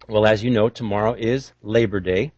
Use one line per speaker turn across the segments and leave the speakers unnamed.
Well, as you know, tomorrow is Labor Day,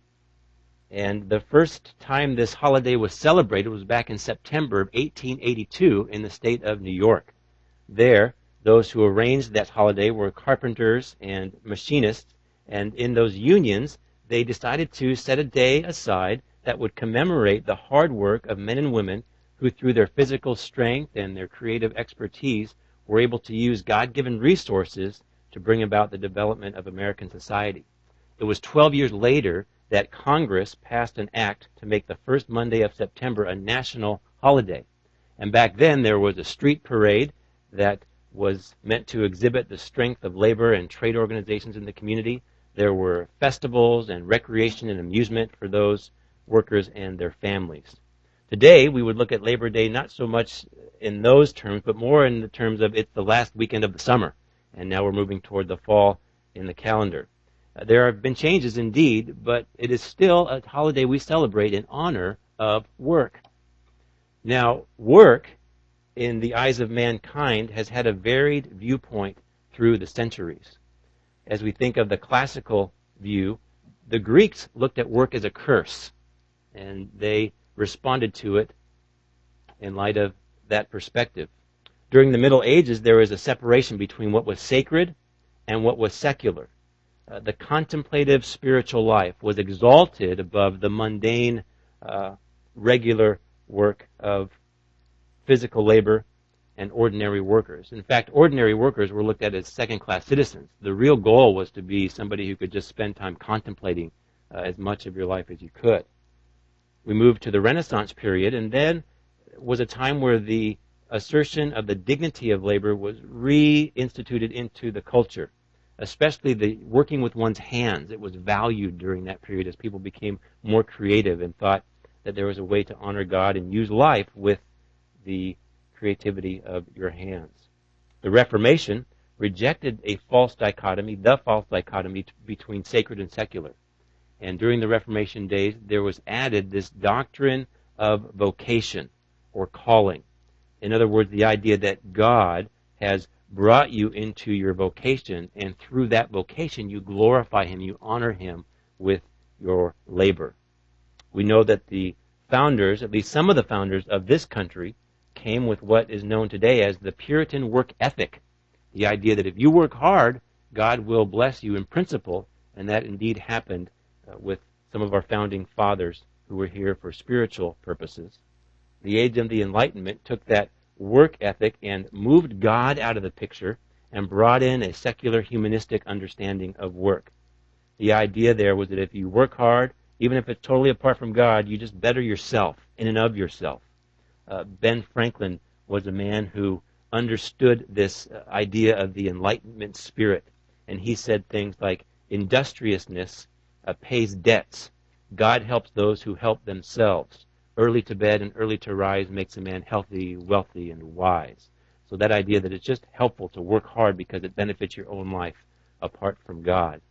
and the first time this holiday was celebrated was back in September of 1882 in the state of New York. There, those who arranged that holiday were carpenters and machinists, and in those unions, they decided to set a day aside that would commemorate the hard work of men and women who, through their physical strength and their creative expertise, were able to use God-given resources to bring about the development of American society. It was 12 years later that Congress passed an act to make the first Monday of September a national holiday. And back then, there was a street parade that was meant to exhibit the strength of labor and trade organizations in the community. There were festivals and recreation and amusement for those workers and their families. Today, we would look at Labor Day not so much in those terms, but more in the terms of it's the last weekend of the summer, and now we're moving toward the fall in the calendar. There have been changes indeed, but it is still a holiday we celebrate in honor of work. Now, work in the eyes of mankind has had a varied viewpoint through the centuries. As we think of the classical view, the Greeks looked at work as a curse, and they responded to it in light of that perspective. During the Middle Ages, there was a separation between what was sacred and what was secular. The contemplative spiritual life was exalted above the mundane, regular work of physical labor and ordinary workers. In fact, ordinary workers were looked at as second-class citizens. The real goal was to be somebody who could just spend time contemplating as much of your life as you could. We moved to the Renaissance period, and then was a time where the assertion of the dignity of labor was reinstituted into the culture, especially the working with one's hands. It was valued during that period as people became more creative and thought that there was a way to honor God and use life with the creativity of your hands. The Reformation rejected the false dichotomy between sacred and secular. And during the Reformation days, there was added this doctrine of vocation or calling. In other words, the idea that God has brought you into your vocation, and through that vocation you glorify Him, you honor Him with your labor. We know that the founders, at least some of the founders of this country, came with what is known today as the Puritan work ethic. The idea that if you work hard, God will bless you in principle, and that indeed happened with some of our founding fathers who were here for spiritual purposes. The age of the Enlightenment took that work ethic and moved God out of the picture and brought in a secular humanistic understanding of work. The idea there was that if you work hard, even if it's totally apart from God, you just better yourself in and of yourself. Ben Franklin was a man who understood this idea of the Enlightenment spirit, and he said things like, industriousness pays debts. God helps those who help themselves. Early to bed and early to rise makes a man healthy, wealthy, and wise. So that idea that it's just helpful to work hard because it benefits your own life apart from God.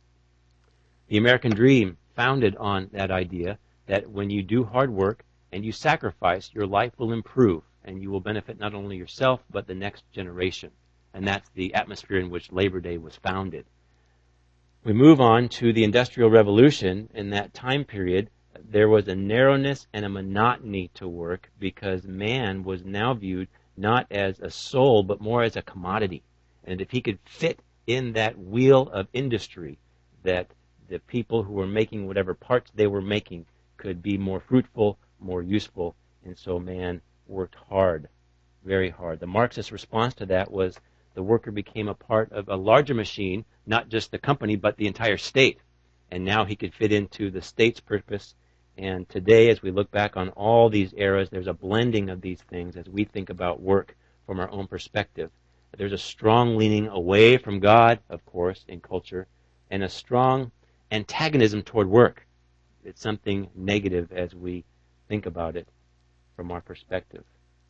The American dream founded on that idea that when you do hard work and you sacrifice, your life will improve and you will benefit not only yourself but the next generation. And that's the atmosphere in which Labor Day was founded. We move on to the Industrial Revolution. In that time period, there was a narrowness and a monotony to work because man was now viewed not as a soul but more as a commodity. And if he could fit in that wheel of industry, that the people who were making whatever parts they were making could be more fruitful, more useful, and so man worked hard, very hard. The Marxist response to that was the worker became a part of a larger machine, not just the company, but the entire state. And now he could fit into the state's purpose. And today, as we look back on all these eras, there's a blending of these things as we think about work from our own perspective. There's a strong leaning away from God, of course, in culture, and a strong antagonism toward work. It's something negative as we think about it from our perspective.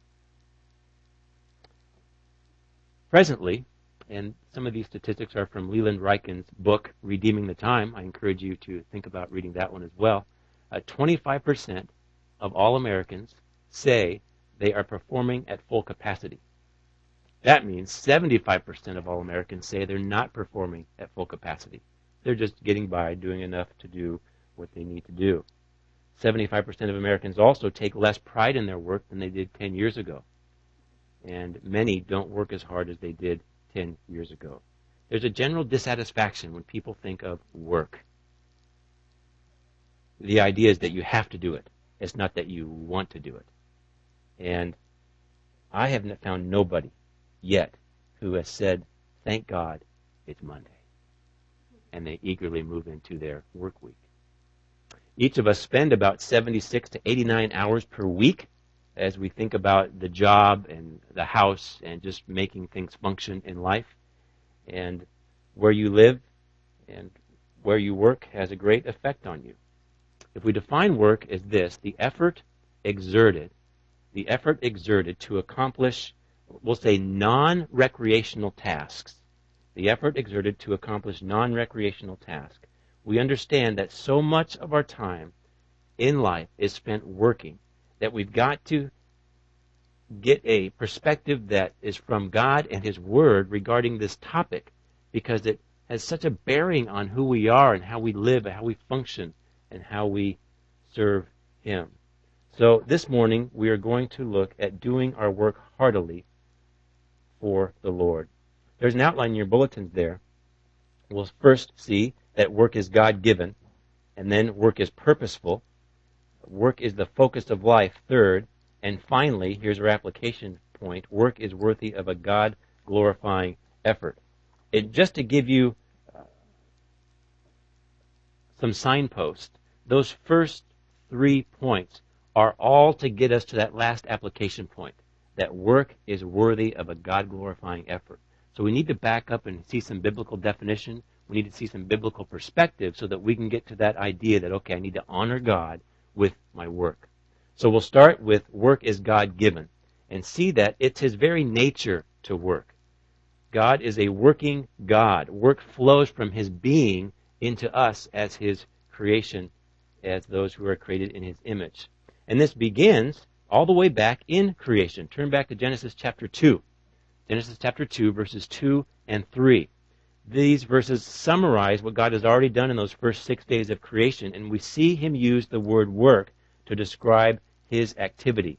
Presently, and some of these statistics are from Leland Ryken's book, Redeeming the Time. I encourage you to think about reading that one as well. 25% of all Americans say they are performing at full capacity. That means 75% of all Americans say they're not performing at full capacity. They're just getting by, doing enough to do what they need to do. 75% of Americans also take less pride in their work than they did 10 years ago. And many don't work as hard as they did 10 years ago. There's a general dissatisfaction when people think of work. The idea is that you have to do it. It's not that you want to do it. And I have found nobody yet who has said, thank God it's Monday. And they eagerly move into their work week. Each of us spend about 76 to 89 hours per week as we think about the job and the house and just making things function in life. And where you live and where you work has a great effect on you. If we define work as this, the effort exerted to accomplish, we'll say, non-recreational tasks. The effort exerted to accomplish non-recreational tasks. We understand that so much of our time in life is spent working that we've got to get a perspective that is from God and His Word regarding this topic, because it has such a bearing on who we are and how we live and how we function and how we serve Him. So this morning we are going to look at doing our work heartily for the Lord. There's an outline in your bulletins there. We'll first see that work is God-given, and then work is purposeful. Work is the focus of life, third. And finally, here's our application point, work is worthy of a God-glorifying effort. Just to give you some signposts, those first 3 points are all to get us to that last application point, that work is worthy of a God-glorifying effort. So we need to back up and see some biblical definition. We need to see some biblical perspective so that we can get to that idea that, okay, I need to honor God with my work. So we'll start with work is God-given and see that it's His very nature to work. God is a working God. Work flows from His being into us as His creation, as those who are created in His image. And this begins all the way back in creation. Turn back to Genesis chapter 2. Genesis chapter 2, verses 2 and 3. These verses summarize what God has already done in those first 6 days of creation, and we see Him use the word work to describe His activity.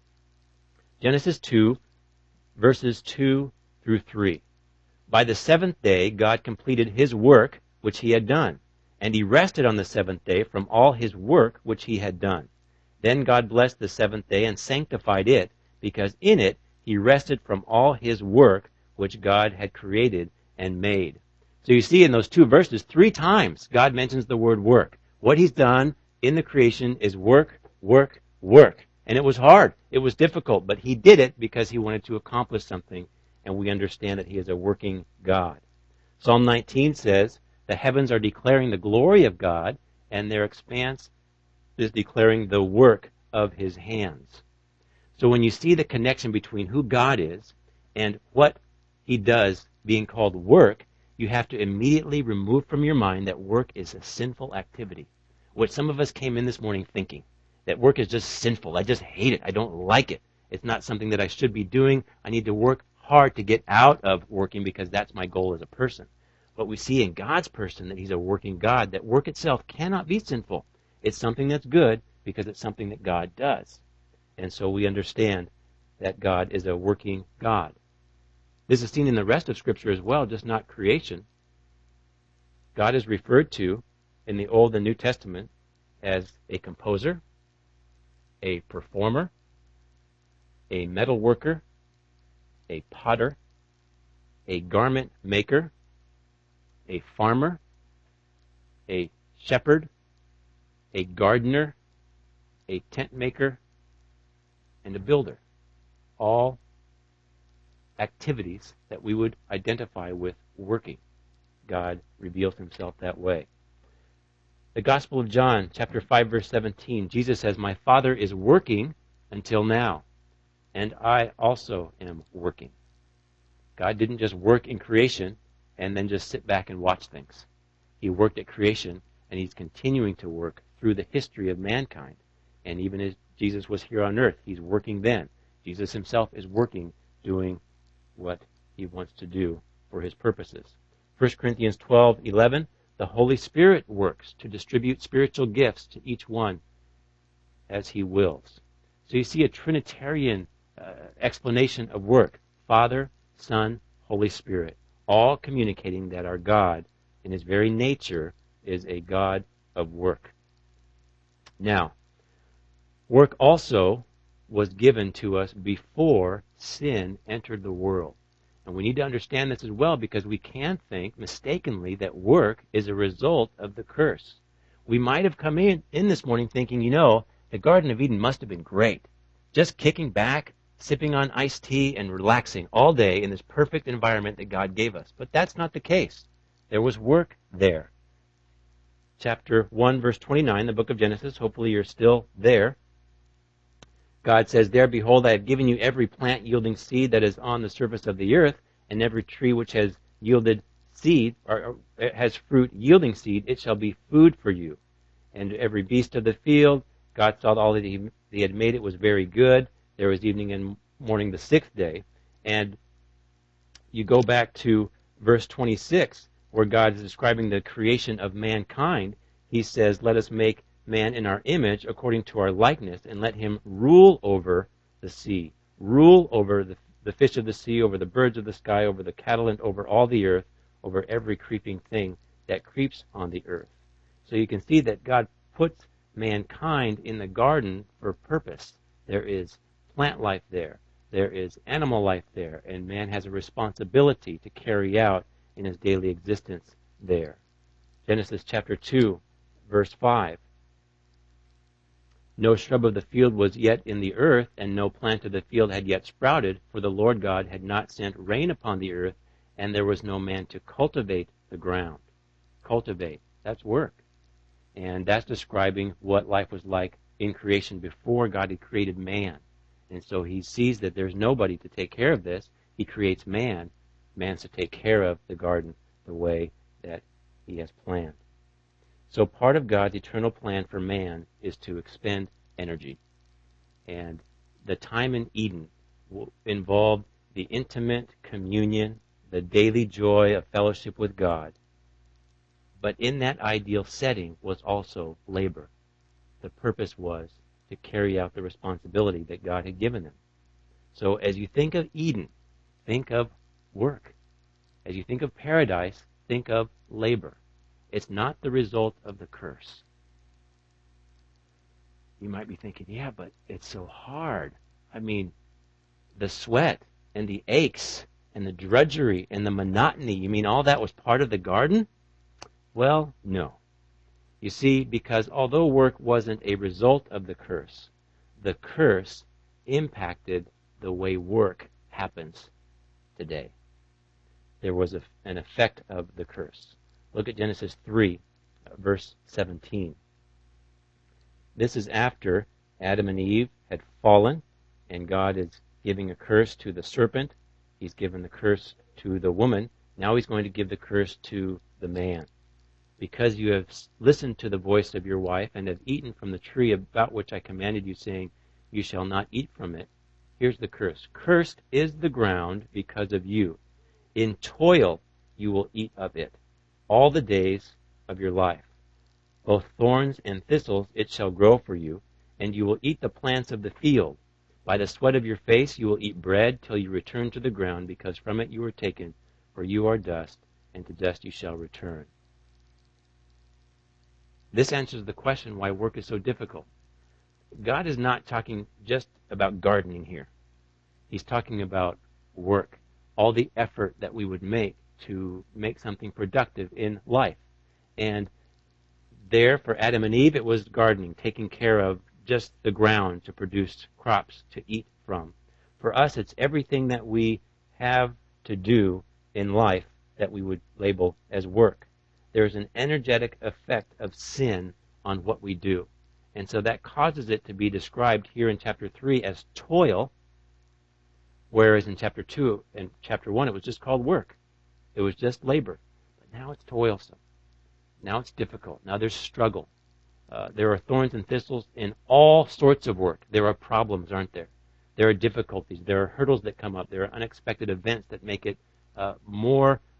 Genesis 2, verses 2 through 3. By the seventh day, God completed His work which He had done, and He rested on the seventh day from all His work which He had done. Then God blessed the seventh day and sanctified it, because in it He rested from all His work which God had created and made. So you see in those 2 verses, 3 times God mentions the word work. What He's done in the creation is work, work, work. And it was hard. It was difficult, but He did it because He wanted to accomplish something, and we understand that He is a working God. Psalm 19 says, the heavens are declaring the glory of God, and their expanse is declaring the work of His hands. So when you see the connection between who God is and what He does being called work, you have to immediately remove from your mind that work is a sinful activity. What some of us came in this morning thinking, that work is just sinful. I just hate it. I don't like it. It's not something that I should be doing. I need to work hard to get out of working because that's my goal as a person. But we see in God's person that He's a working God, that work itself cannot be sinful. It's something that's good because it's something that God does. And so we understand that God is a working God. This is seen in the rest of Scripture as well, just not creation. God is referred to in the Old and New Testament as a composer, a performer, a metal worker, a potter, a garment maker, a farmer, a shepherd, a gardener, a tent maker, and a builder. All activities that we would identify with working. God reveals Himself that way. The Gospel of John, chapter 5, verse 17, Jesus says, my Father is working until now, and I also am working. God didn't just work in creation and then just sit back and watch things. He worked at creation, and He's continuing to work through the history of mankind. And even as Jesus was here on earth, He's working then. Jesus Himself is working, doing what He wants to do for His purposes. 1 Corinthians 12:11, The Holy Spirit works to distribute spiritual gifts to each one as he wills. So you see a Trinitarian explanation of work. Father, Son, Holy Spirit, all communicating that our God, in his very nature, is a God of work. Now, work also was given to us before sin entered the world. And we need to understand this as well, because we can think mistakenly that work is a result of the curse. We might have come in this morning thinking, the Garden of Eden must have been great. Just kicking back, sipping on iced tea, and relaxing all day in this perfect environment that God gave us. But that's not the case. There was work there. Chapter 1, verse 29, the book of Genesis. Hopefully you're still there. God says, "There, behold, I have given you every plant yielding seed that is on the surface of the earth, and every tree which has yielded seed, or has fruit yielding seed, it shall be food for you. And every beast of the field," God saw all that he had made, it was very good. There was evening and morning the sixth day. And you go back to verse 26, where God is describing the creation of mankind. He says, "Let us make man in our image, according to our likeness, and let him rule over the sea, rule over the fish of the sea, over the birds of the sky, over the cattle, and over all the earth, over every creeping thing that creeps on the earth." So you can see that God puts mankind in the garden for purpose. There is plant life there. There is animal life there. And man has a responsibility to carry out in his daily existence there. Genesis chapter 2, verse 5. "No shrub of the field was yet in the earth, and no plant of the field had yet sprouted, for the Lord God had not sent rain upon the earth, and there was no man to cultivate the ground." Cultivate, that's work. And that's describing what life was like in creation before God had created man. And so he sees that there's nobody to take care of this. He creates man. Man's to take care of the garden the way that he has planned. So part of God's eternal plan for man is to expend energy. And the time in Eden involved the intimate communion, the daily joy of fellowship with God. But in that ideal setting was also labor. The purpose was to carry out the responsibility that God had given them. So as you think of Eden, think of work. As you think of paradise, think of labor. It's not the result of the curse. You might be thinking, yeah, but it's so hard. I mean, the sweat and the aches and the drudgery and the monotony, you mean all that was part of the garden? Well, no. You see, because although work wasn't a result of the curse impacted the way work happens today. There was an effect of the curse. Look at Genesis 3, verse 17. This is after Adam and Eve had fallen, and God is giving a curse to the serpent. He's given the curse to the woman. Now he's going to give the curse to the man. "Because you have listened to the voice of your wife, and have eaten from the tree about which I commanded you, saying, you shall not eat from it." Here's the curse. "Cursed is the ground because of you. In toil you will eat of it all the days of your life. Both thorns and thistles it shall grow for you, and you will eat the plants of the field. By the sweat of your face you will eat bread till you return to the ground, because from it you were taken, for you are dust, and to dust you shall return." This answers the question why work is so difficult. God is not talking just about gardening here. He's talking about work, all the effort that we would make to make something productive in life. And there, for Adam and Eve, it was gardening, taking care of just the ground to produce crops to eat from. For us, it's everything that we have to do in life that we would label as work. There's an energetic effect of sin on what we do. And so that causes it to be described here in chapter 3 as toil, whereas in chapter 2 and chapter 1 it was just called work. It was just labor. But now it's toilsome. Now it's difficult. Now there's struggle. There are thorns and thistles in all sorts of work. There are problems, aren't there? There are difficulties. There are hurdles that come up. There are unexpected events that make it more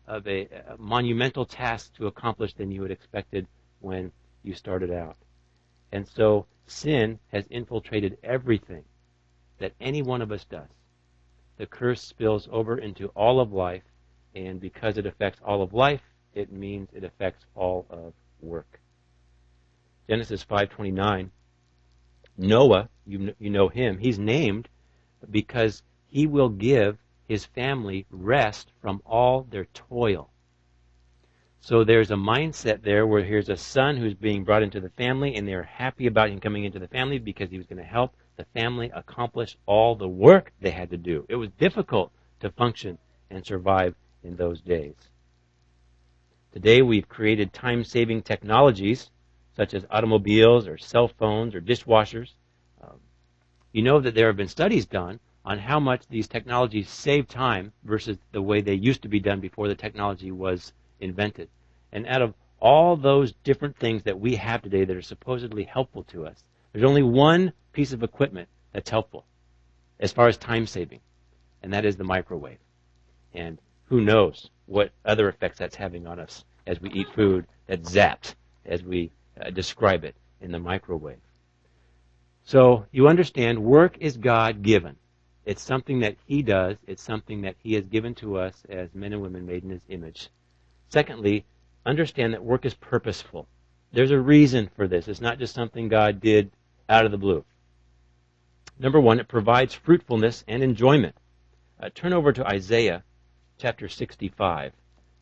a monumental task to accomplish than you had expected when you started out. And so sin has infiltrated everything that any one of us does. The curse spills over into all of life, and because it affects all of life, it means it affects all of work. Genesis 5:29, Noah, you know him, he's named because he will give his family rest from all their toil. So there's a mindset there where here's a son who's being brought into the family, and they're happy about him coming into the family because he was going to help the family accomplish all the work they had to do. It was difficult to function and survive in those days. Today we've created time-saving technologies such as automobiles or cell phones or dishwashers. You know that there have been studies done on how much these technologies save time versus the way they used to be done before the technology was invented. And out of all those different things that we have today that are supposedly helpful to us, there's only one piece of equipment that's helpful as far as time saving, and that is the microwave. And who knows what other effects that's having on us as we eat food that's zapped as we describe it in the microwave. So you understand, work is God-given. It's something that He does. It's something that He has given to us as men and women made in His image. Secondly, understand that work is purposeful. There's a reason for this. It's not just something God did out of the blue. Number one, it provides fruitfulness and enjoyment. Turn over to Isaiah chapter 65.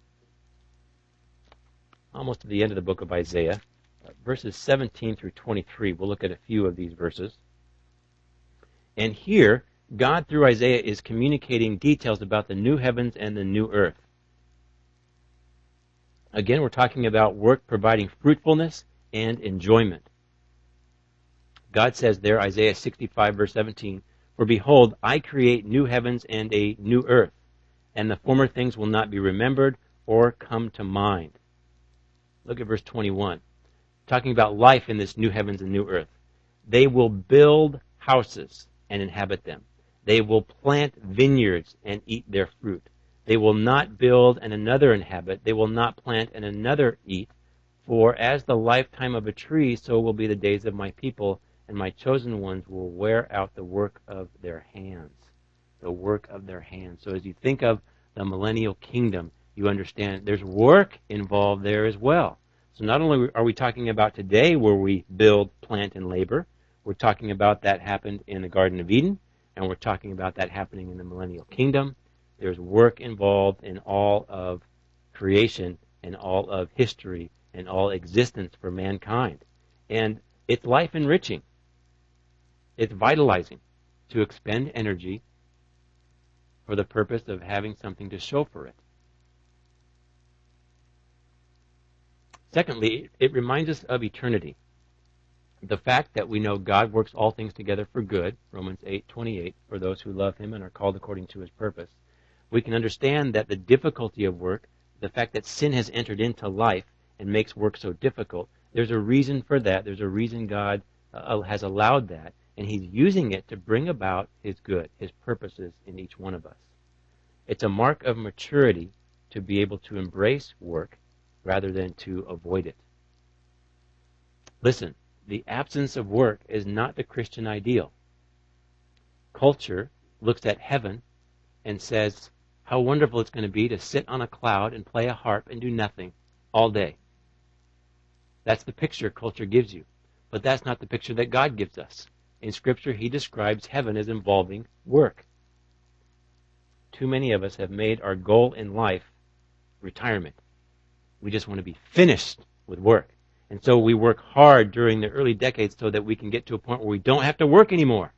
Almost to the end of the book of Isaiah. Verses 17 through 23. We'll look at a few of these verses. And here, God through Isaiah is communicating details about the new heavens and the new earth. Again, we're talking about work providing fruitfulness and enjoyment. God says there, Isaiah 65 verse 17, "For behold, I create new heavens and a new earth, and the former things will not be remembered or come to mind." Look at verse 21. Talking about life in this new heavens and new earth. "They will build houses and inhabit them. They will plant vineyards and eat their fruit. They will not build and another inhabit. They will not plant and another eat. For as the lifetime of a tree, so will be the days of my people, and my chosen ones will wear out the work of their hands." The work of their hands. So as you think of the millennial kingdom, you understand there's work involved there as well. So not only are we talking about today where we build, plant, and labor, we're talking about that happened in the Garden of Eden, and we're talking about that happening in the millennial kingdom. There's work involved in all of creation and all of history and all existence for mankind. And it's life enriching. It's vitalizing to expend energy for the purpose of having something to show for it. Secondly, it reminds us of eternity. The fact that we know God works all things together for good, Romans 8:28, for those who love Him and are called according to His purpose. We can understand that the difficulty of work, the fact that sin has entered into life and makes work so difficult, there's a reason for that. There's a reason God has allowed that, and He's using it to bring about His good, His purposes in each one of us. It's a mark of maturity to be able to embrace work rather than to avoid it. Listen, the absence of work is not the Christian ideal. Culture looks at heaven and says how wonderful it's going to be to sit on a cloud and play a harp and do nothing all day. That's the picture culture gives you. But that's not the picture that God gives us. In Scripture, He describes heaven as involving work. Too many of us have made our goal in life retirement. We just want to be finished with work. And so we work hard during the early decades so that we can get to a point where we don't have to work anymore.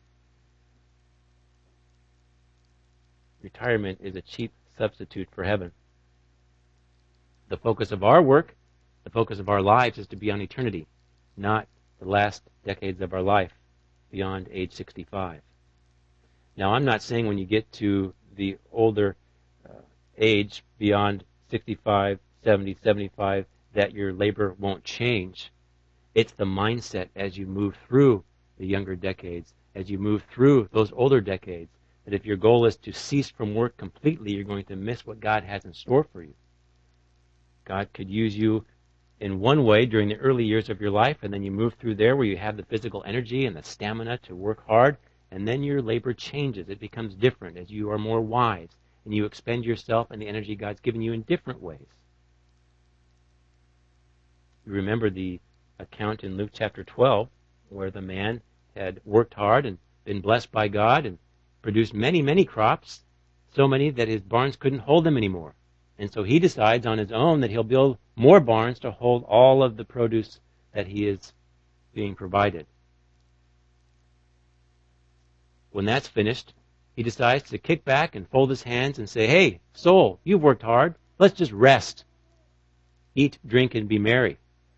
Retirement is a cheap substitute for heaven. The focus of our work, the focus of our lives is to be on eternity, not the last decades of our life beyond age 65. Now, I'm not saying when you get to the older age beyond 65, 70, 75, that your labor won't change. It's the mindset as you move through the younger decades, as you move through those older decades, that if your goal is to cease from work completely, you're going to miss what God has in store for you. God could use you in one way during the early years of your life, and then you move through there where you have the physical energy and the stamina to work hard, and then your labor changes. It becomes different as you are more wise, and you expend yourself and the energy God's given you in different ways. You remember the account in Luke chapter 12 where the man had worked hard and been blessed by God and produced many, many crops, so many that his barns couldn't hold them anymore. And so he decides on his own that he'll build more barns to hold all of the produce that he is being provided. When that's finished, he decides to kick back and fold his hands and say, "Hey, soul, you've worked hard. Let's just rest. Eat, drink, and be merry."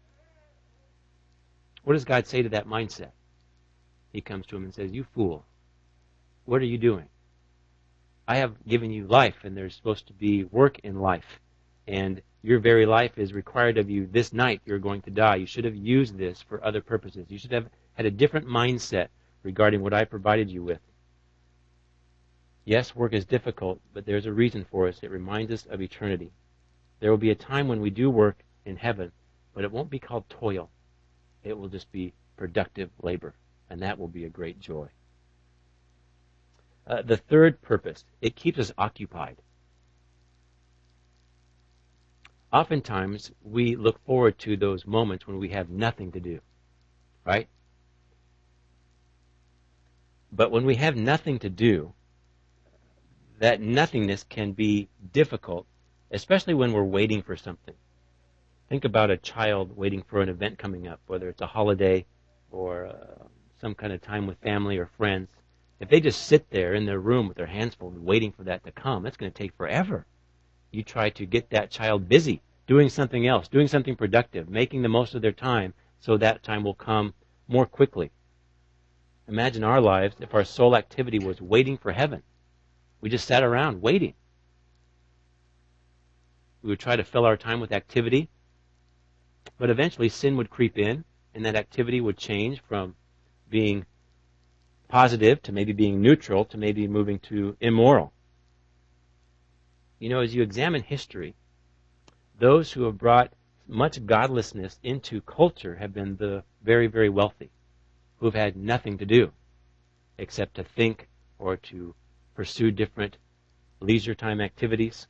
What does God say to that mindset? He comes to him and says, "You fool, what are you doing? I have given you life, and there's supposed to be work in life. And your very life is required of you. This night you're going to die. You should have used this for other purposes. You should have had a different mindset regarding what I provided you with." Yes, work is difficult, but there's a reason for us. It reminds us of eternity. There will be a time when we do work in heaven, but it won't be called toil. It will just be productive labor, and that will be a great joy. The third purpose, it keeps us occupied. Oftentimes, we look forward to those moments when we have nothing to do, right? But when we have nothing to do, that nothingness can be difficult, especially when we're waiting for something. Think about a child waiting for an event coming up, whether it's a holiday or some kind of time with family or friends. If they just sit there in their room with their hands full waiting for that to come, that's going to take forever. You try to get that child busy, doing something else, doing something productive, making the most of their time so that time will come more quickly. Imagine our lives if our sole activity was waiting for heaven. We just sat around waiting. We would try to fill our time with activity, but eventually sin would creep in, and that activity would change from being positive to maybe being neutral to maybe moving to immoral. You know, as you examine history, those who have brought much godlessness into culture have been the very, very wealthy, who have had nothing to do except to think or to pursue different leisure time activities.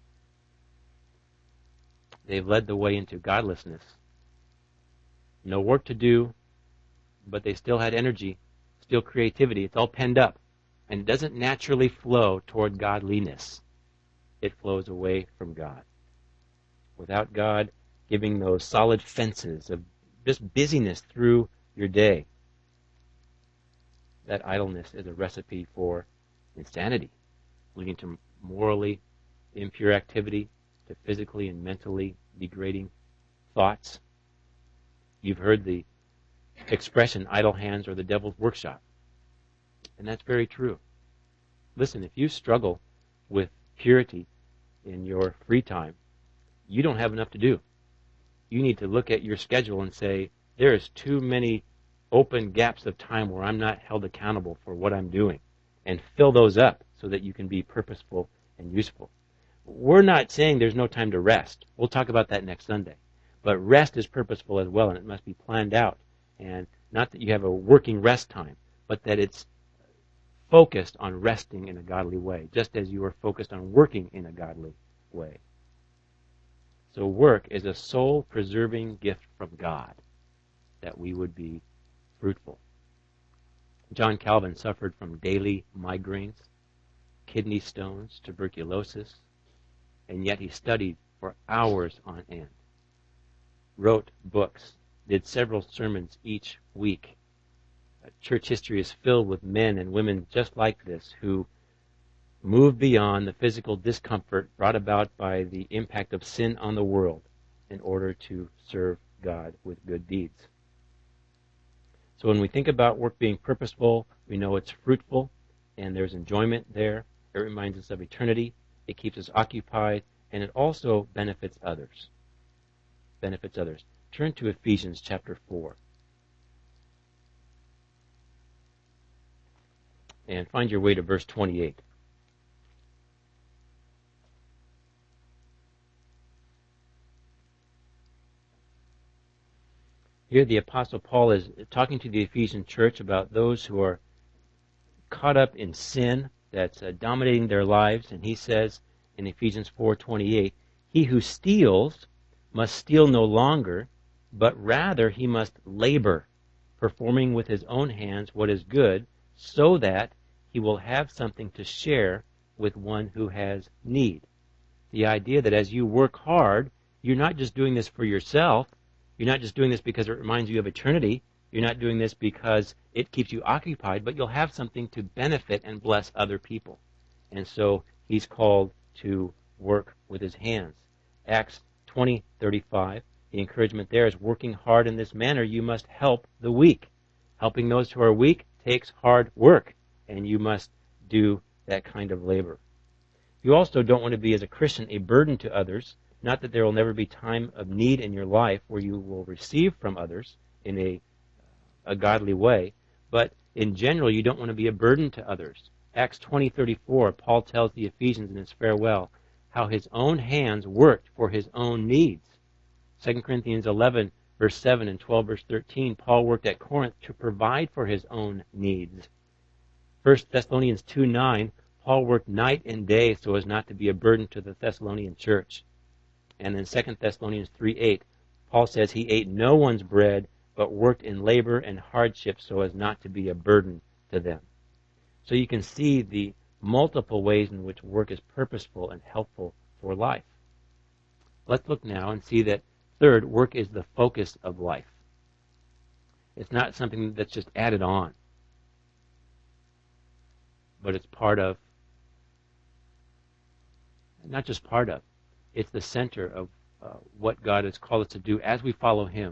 They've led the way into godlessness. No work to do, but they still had energy, still creativity. It's all penned up. And it doesn't naturally flow toward godliness. It flows away from God. Without God giving those solid fences of just busyness through your day, that idleness is a recipe for insanity, leading to morally impure activity, to physically and mentally degrading thoughts. You've heard the expression, idle hands are the devil's workshop. And that's very true. Listen, if you struggle with purity in your free time, you don't have enough to do. You need to look at your schedule and say, there is too many open gaps of time where I'm not held accountable for what I'm doing, and fill those up so that you can be purposeful and useful. We're not saying there's no time to rest. We'll talk about that next Sunday. But rest is purposeful as well, and it must be planned out. And not that you have a working rest time, but that it's focused on resting in a godly way, just as you are focused on working in a godly way. So work is a soul-preserving gift from God, that we would be fruitful. John Calvin suffered from daily migraines, kidney stones, tuberculosis, and yet he studied for hours on end, wrote books, did several sermons each week. Church history is filled with men and women just like this who moved beyond the physical discomfort brought about by the impact of sin on the world in order to serve God with good deeds. So when we think about work being purposeful, we know it's fruitful and there's enjoyment there. It reminds us of eternity. It keeps us occupied, and it also benefits others. Benefits others. Turn to Ephesians chapter 4. And find your way to verse 28. Here the Apostle Paul is talking to the Ephesian church about those who are caught up in sin that's dominating their lives, and he says in Ephesians 4:28, "He who steals must steal no longer, but rather he must labor, performing with his own hands what is good, so that he will have something to share with one who has need." The idea that as you work hard, you're not just doing this for yourself, you're not just doing this because it reminds you of eternity, you're not doing this because it keeps you occupied, but you'll have something to benefit and bless other people. And so he's called to work with his hands. Acts 20:35, the encouragement there is, working hard in this manner, you must help the weak. Helping those who are weak takes hard work, and you must do that kind of labor. You also don't want to be, as a Christian, a burden to others. Not that there will never be time of need in your life where you will receive from others in a godly way, but in general, you don't want to be a burden to others. Acts 20:34, Paul tells the Ephesians in his farewell how his own hands worked for his own needs. 2 Corinthians 11, verse 7 and 12, verse 13, Paul worked at Corinth to provide for his own needs. 1 Thessalonians 2:9, Paul worked night and day so as not to be a burden to the Thessalonian church. And in 2 Thessalonians 3:8, Paul says he ate no one's bread, but worked in labor and hardship so as not to be a burden to them. So you can see the multiple ways in which work is purposeful and helpful for life. Let's look now and see that, third, work is the focus of life. It's not something that's just added on, but it's part of, not just part of, it's the center of what God has called us to do as we follow Him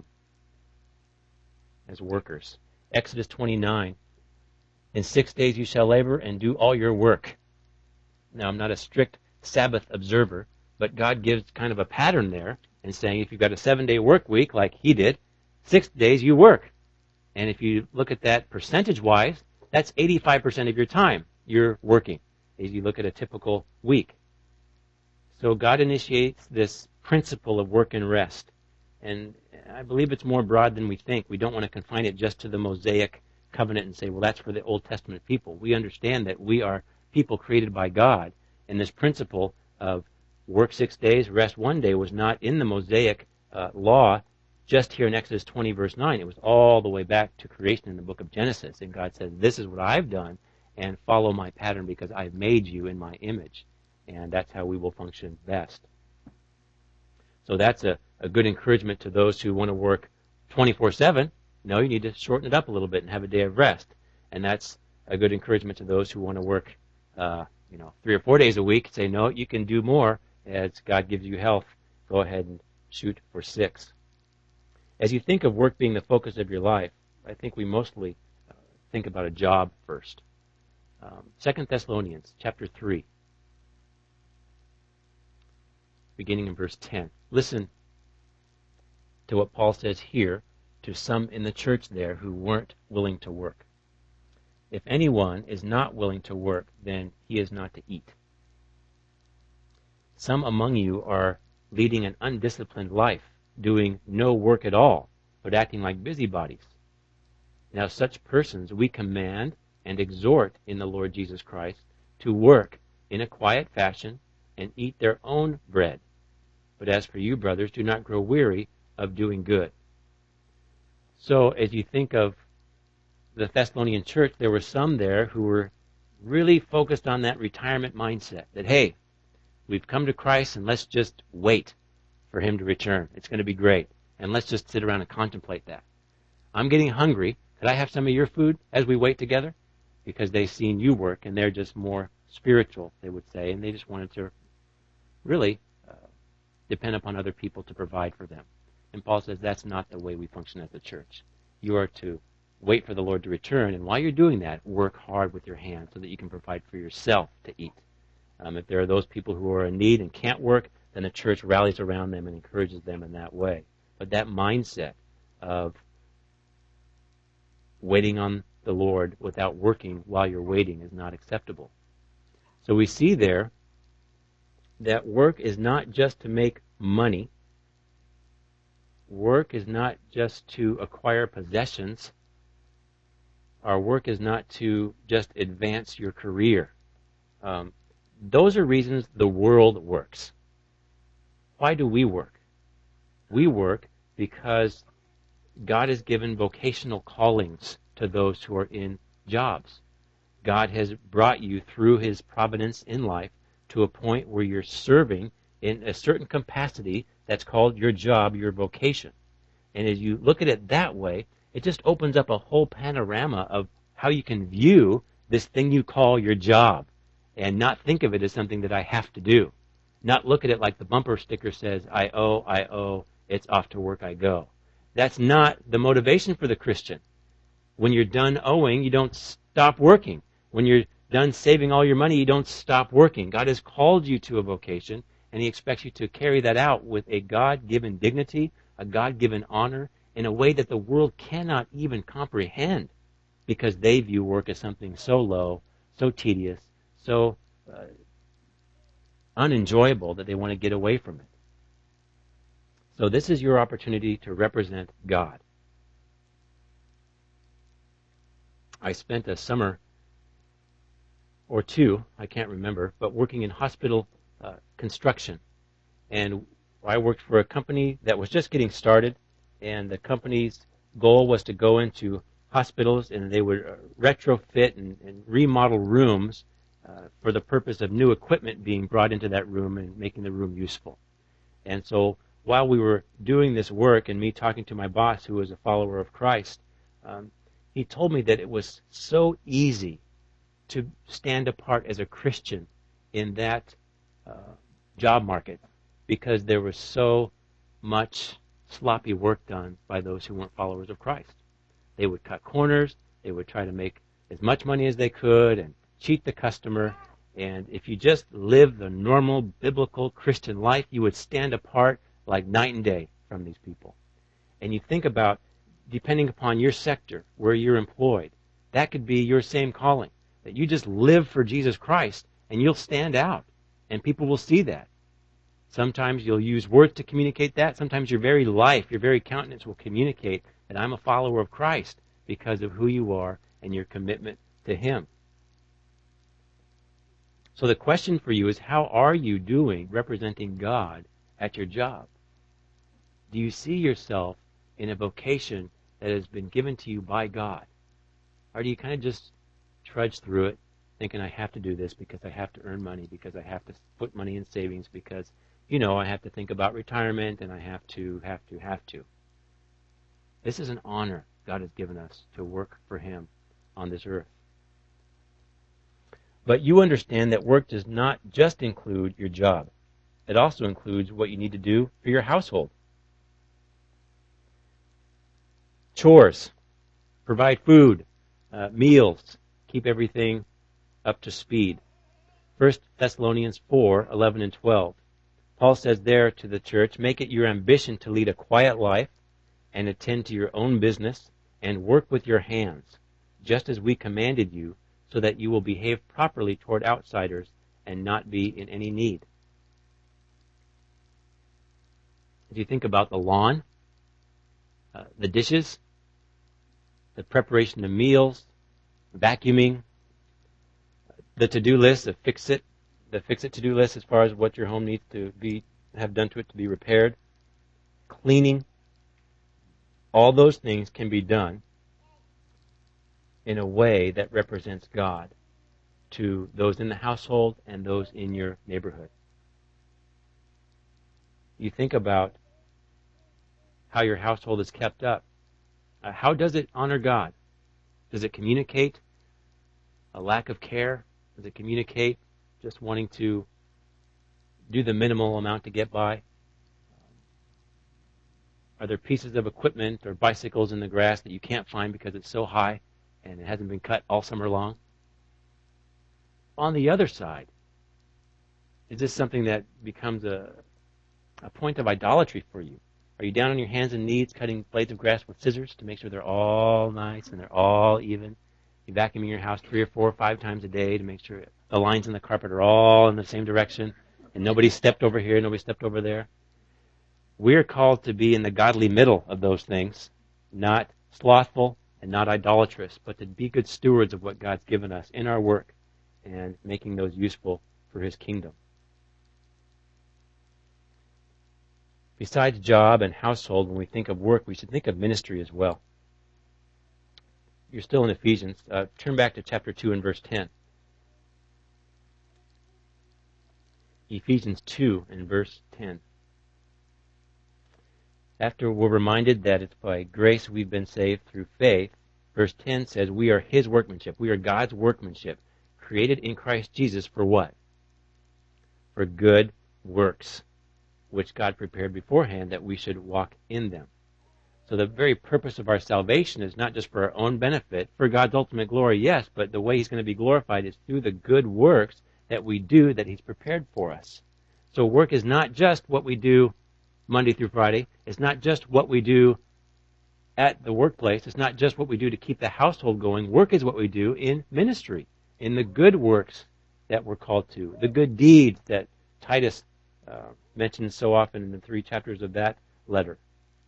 as workers. Exodus 29, in 6 days you shall labor and do all your work. Now, I'm not a strict Sabbath observer, but God gives kind of a pattern there and saying if you've got a 7-day work week like He did, 6 days you work. And if you look at that percentage-wise, that's 85% of your time you're working as you look at a typical week. So God initiates this principle of work and rest. And I believe it's more broad than we think. We don't want to confine it just to the Mosaic covenant and say, well, that's for the Old Testament people. We understand that we are people created by God, and this principle of work 6 days, rest 1 day was not in the Mosaic law just here in Exodus 20, verse 9. It was all the way back to creation in the book of Genesis. And God says, this is what I've done, and follow my pattern because I've made you in my image. And that's how we will function best. So that's a good encouragement to those who want to work 24/7. No, you need to shorten it up a little bit and have a day of rest. And that's a good encouragement to those who want to work 3 or 4 days a week. Say, no, you can do more as God gives you health. Go ahead and shoot for 6. As you think of work being the focus of your life, I think we mostly think about a job first. 2 Thessalonians chapter 3, beginning in verse 10. Listen to what Paul says here to some in the church there who weren't willing to work. If anyone is not willing to work, then he is not to eat. Some among you are leading an undisciplined life, doing no work at all, but acting like busybodies. Now such persons we command and exhort in the Lord Jesus Christ to work in a quiet fashion and eat their own bread. But as for you, brothers, do not grow weary of doing good. So as you think of the Thessalonian church, there were some there who were really focused on that retirement mindset, that, hey, we've come to Christ and let's just wait for Him to return. It's going to be great. And let's just sit around and contemplate that. I'm getting hungry. Could I have some of your food as we wait together? Because they've seen you work and they're just more spiritual, they would say, and they just wanted to really depend upon other people to provide for them. And Paul says that's not the way we function as a church. You are to wait for the Lord to return, and while you're doing that, work hard with your hands so that you can provide for yourself to eat. If there are those people who are in need and can't work, then the church rallies around them and encourages them in that way. But that mindset of waiting on the Lord without working while you're waiting is not acceptable. So we see there that work is not just to make money, Work is not just to acquire possessions. Our work is not to just advance your career. Those are reasons the world works. Why do we work? We work because God has given vocational callings to those who are in jobs. God has brought you through His providence in life to a point where you're serving in a certain capacity that's called your job, your vocation. And as you look at it that way, it just opens up a whole panorama of how you can view this thing you call your job and not think of it as something that I have to do. Not look at it like the bumper sticker says, I owe, it's off to work I go. That's not the motivation for the Christian. When you're done owing, you don't stop working. When you're done saving all your money, you don't stop working. God has called you to a vocation, and He expects you to carry that out with a God-given dignity, a God-given honor, in a way that the world cannot even comprehend, because they view work as something so low, so tedious, so unenjoyable that they want to get away from it. So this is your opportunity to represent God. I spent a summer or two, I can't remember, but working in hospital construction. And I worked for a company that was just getting started, and the company's goal was to go into hospitals and they would retrofit and remodel rooms for the purpose of new equipment being brought into that room and making the room useful. And so while we were doing this work and me talking to my boss, who was a follower of Christ, he told me that it was so easy to stand apart as a Christian in that job market because there was so much sloppy work done by those who weren't followers of Christ. They would cut corners, they would try to make as much money as they could and cheat the customer, and if you just lived the normal biblical Christian life, you would stand apart like night and day from these people. And you think about, depending upon your sector, where you're employed, that could be your same calling, that you just live for Jesus Christ and you'll stand out and people will see that. Sometimes you'll use words to communicate that. Sometimes your very life, your very countenance will communicate that I'm a follower of Christ because of who you are and your commitment to Him. So the question for you is, how are you doing representing God at your job? Do you see yourself in a vocation that has been given to you by God? Or do you kind of just trudge through it, thinking I have to do this because I have to earn money, because I have to put money in savings, because, I have to think about retirement and I have to. This is an honor God has given us to work for Him on this earth. But you understand that work does not just include your job. It also includes what you need to do for your household. Chores, provide food, meals, keep everything up to speed. 1 Thessalonians 4:11 and 12. Paul says there to the church, make it your ambition to lead a quiet life and attend to your own business and work with your hands, just as we commanded you, so that you will behave properly toward outsiders and not be in any need. If you think about the lawn, the dishes, the preparation of meals, vacuuming, the to-do list, the fix-it to-do list as far as what your home needs to have done to it to be repaired, cleaning, all those things can be done in a way that represents God to those in the household and those in your neighborhood. You think about how your household is kept up. How does it honor God? Does it communicate a lack of care? Does it communicate just wanting to do the minimal amount to get by? Are there pieces of equipment or bicycles in the grass that you can't find because it's so high and it hasn't been cut all summer long? On the other side, is this something that becomes a point of idolatry for you? Are you down on your hands and knees cutting blades of grass with scissors to make sure they're all nice and they're all even? You vacuuming your house 3 or 4 or 5 times a day to make sure the lines in the carpet are all in the same direction and nobody stepped over here, nobody stepped over there. We're called to be in the godly middle of those things, not slothful and not idolatrous, but to be good stewards of what God's given us in our work and making those useful for His kingdom. Besides job and household, when we think of work, we should think of ministry as well. You're still in Ephesians. Turn back to chapter 2 and verse 10. Ephesians 2 and verse 10. After we're reminded that it's by grace we've been saved through faith, verse 10 says we are His workmanship. We are God's workmanship, created in Christ Jesus for what? For good works, which God prepared beforehand that we should walk in them. So the very purpose of our salvation is not just for our own benefit, for God's ultimate glory, yes, but the way He's going to be glorified is through the good works that we do that He's prepared for us. So work is not just what we do Monday through Friday. It's not just what we do at the workplace. It's not just what we do to keep the household going. Work is what we do in ministry, in the good works that we're called to, the good deeds that Titus mentions so often in the 3 chapters of that letter.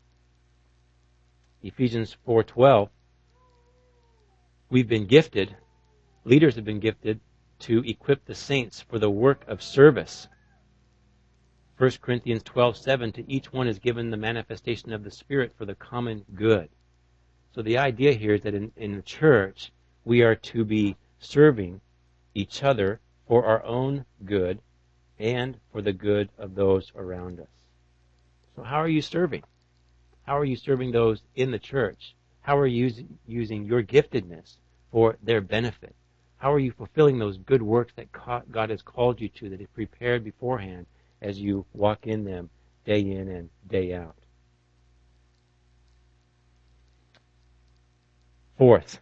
Ephesians 4:12, we've been gifted, leaders have been gifted to equip the saints for the work of service. 1 Corinthians 12:7, to each one is given the manifestation of the Spirit for the common good. So the idea here is that in the church, we are to be serving each other for our own good and for the good of those around us. So how are you serving? How are you serving those in the church? How are you using your giftedness for their benefit? How are you fulfilling those good works that God has called you to, that He prepared beforehand as you walk in them day in and day out? Fourth,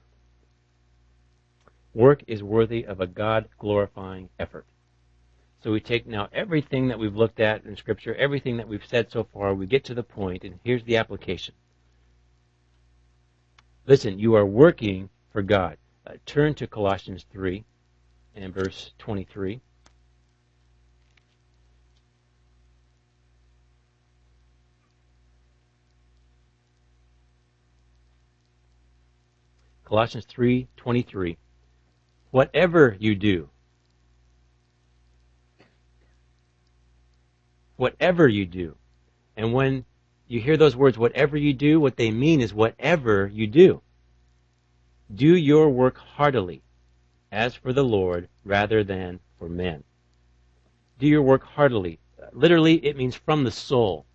work is worthy of a God-glorifying effort. So we take now everything that we've looked at in Scripture, everything that we've said so far, we get to the point, and here's the application. Listen, you are working for God. Turn to Colossians 3 and verse 23. Colossians 3:23. Whatever you do, and when you hear those words, whatever you do, what they mean is whatever you do. Do your work heartily, as for the Lord, rather than for men. Do your work heartily. Literally, it means from the soul.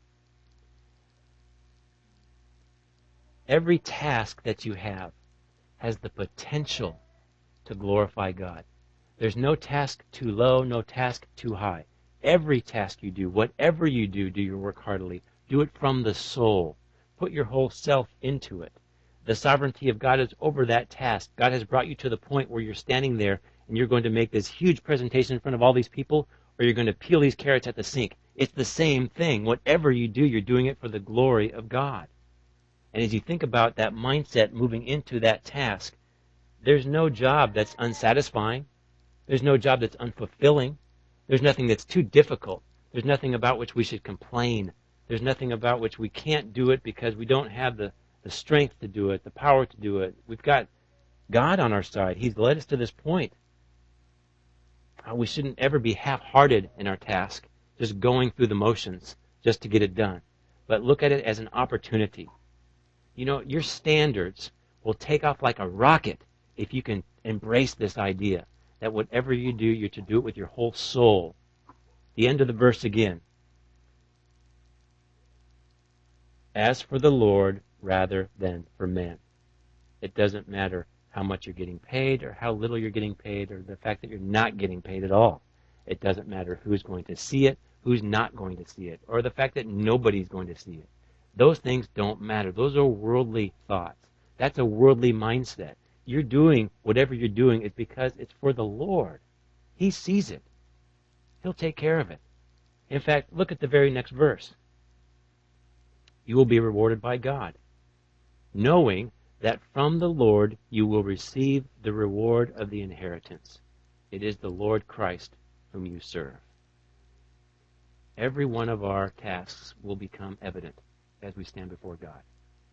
Every task that you have has the potential to glorify God. There's no task too low, no task too high. Every task you do, whatever you do your work heartily. Do it from the soul. Put your whole self into it. The sovereignty of God is over that task. God has brought you to the point where you're standing there and you're going to make this huge presentation in front of all these people, or you're going to peel these carrots at the sink. It's the same thing. Whatever you do, you're doing it for the glory of God. And as you think about that mindset moving into that task, there's no job that's unsatisfying. There's no job that's unfulfilling. There's nothing that's too difficult. There's nothing about which we should complain. There's nothing about which we can't do it because we don't have the strength to do it, the power to do it. We've got God on our side. He's led us to this point. We shouldn't ever be half-hearted in our task, just going through the motions just to get it done. But look at it as an opportunity. You know, your standards will take off like a rocket if you can embrace this idea that whatever you do, you're to do it with your whole soul. The end of the verse again. As for the Lord, rather than for men. It doesn't matter how much you're getting paid or how little you're getting paid or the fact that you're not getting paid at all. It doesn't matter who's going to see it, who's not going to see it, or the fact that nobody's going to see it. Those things don't matter. Those are worldly thoughts. That's a worldly mindset. You're doing whatever you're doing is because it's for the Lord. He sees it. He'll take care of it. In fact, look at the very next verse. You will be rewarded by God, knowing that from the Lord you will receive the reward of the inheritance. It is the Lord Christ whom you serve. every one of our tasks will become evident as we stand before God.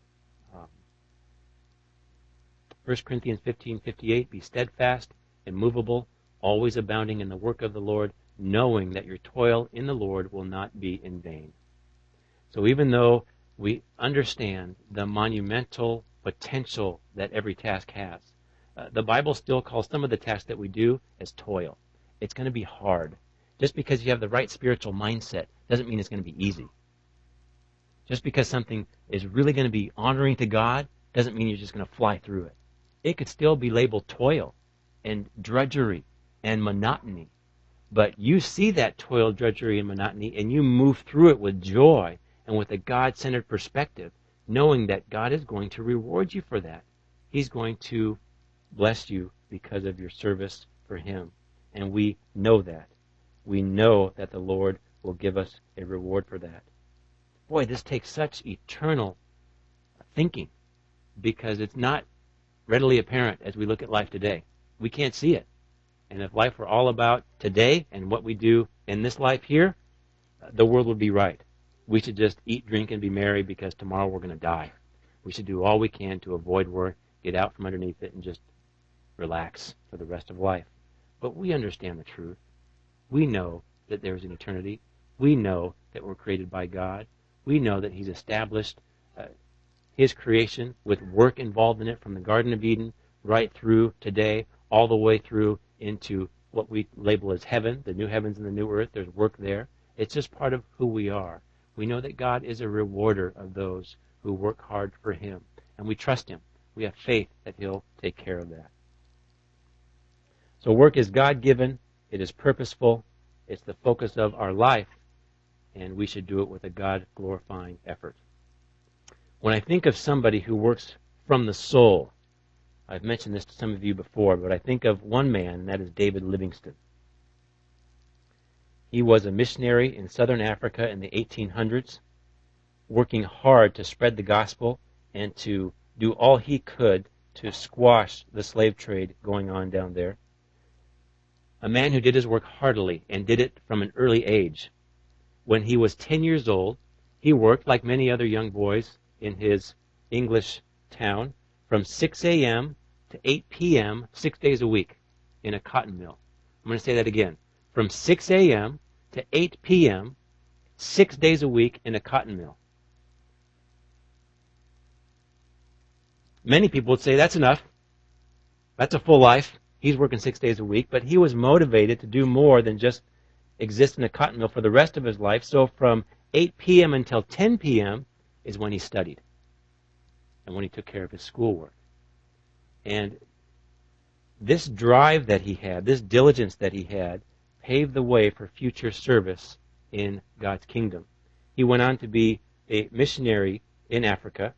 1 Corinthians 15:58, be steadfast, immovable, always abounding in the work of the Lord, knowing that your toil in the Lord will not be in vain. So even though we understand the monumental potential that every task has, the Bible still calls some of the tasks that we do as toil. It's going to be hard. Just because you have the right spiritual mindset doesn't mean it's going to be easy. Just because something is really going to be honoring to God doesn't mean you're just going to fly through it. It could still be labeled toil and drudgery and monotony. But you see that toil, drudgery, and monotony, and you move through it with joy and with a God-centered perspective, knowing that God is going to reward you for that. He's going to bless you because of your service for Him. And we know that. We know that the Lord will give us a reward for that. Boy, this takes such eternal thinking because it's not readily apparent as we look at life today. We can't see it. And if life were all about today and what we do in this life here, the world would be right. We should just eat, drink, and be merry because tomorrow we're going to die. We should do all we can to avoid work, get out from underneath it, and just relax for the rest of life. But we understand the truth. We know that there is an eternity. We know that we're created by God. We know that He's established His creation with work involved in it from the Garden of Eden right through today, all the way through into what we label as heaven, the new heavens and the new earth. There's work there. It's just part of who we are. We know that God is a rewarder of those who work hard for Him. And we trust Him. We have faith that He'll take care of that. So work is God-given. It is purposeful. It's the focus of our life. And we should do it with a God-glorifying effort. When I think of somebody who works from the soul, I've mentioned this to some of you before, but I think of one man, and that is David Livingstone. He was a missionary in southern Africa in the 1800s, working hard to spread the gospel and to do all he could to squash the slave trade going on down there. A man who did his work heartily and did it from an early age. When he was 10 years old, he worked like many other young boys in his English town from 6 a.m. to 8 p.m. 6 days a week in a cotton mill. I'm going to say that again. From 6 a.m. to 8 p.m. 6 days a week in a cotton mill. Many people would say that's enough. That's a full life. He's working 6 days a week, but he was motivated to do more than just exist in a cotton mill for the rest of his life. So from 8 p.m. until 10 p.m. is when he studied and when he took care of his schoolwork. And this drive that he had, this diligence that he had, paved the way for future service in God's kingdom. He went on to be a missionary in Africa,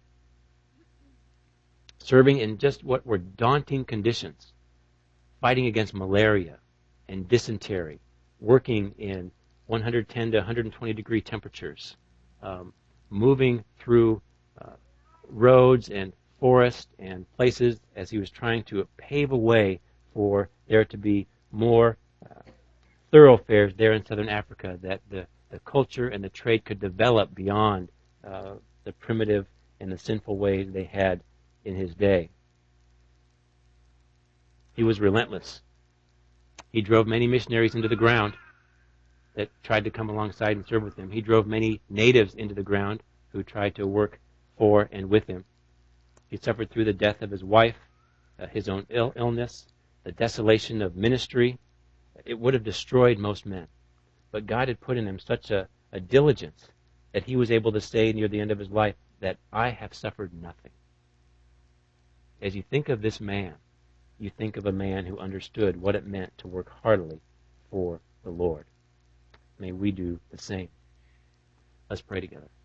serving in just what were daunting conditions, fighting against malaria and dysentery, working in 110 to 120 degree temperatures, moving through roads and forests and places as he was trying to pave a way for there to be more thoroughfares there in southern Africa, that the culture and the trade could develop beyond the primitive and the sinful ways they had in his day. He was relentless. He drove many missionaries into the ground that tried to come alongside and serve with him. He drove many natives into the ground who tried to work for and with him. He suffered through the death of his wife, his own illness, the desolation of ministry. It would have destroyed most men. But God had put in him such a diligence that he was able to say near the end of his life that I have suffered nothing. As you think of this man, you think of a man who understood what it meant to work heartily for the Lord. May we do the same. Let's pray together.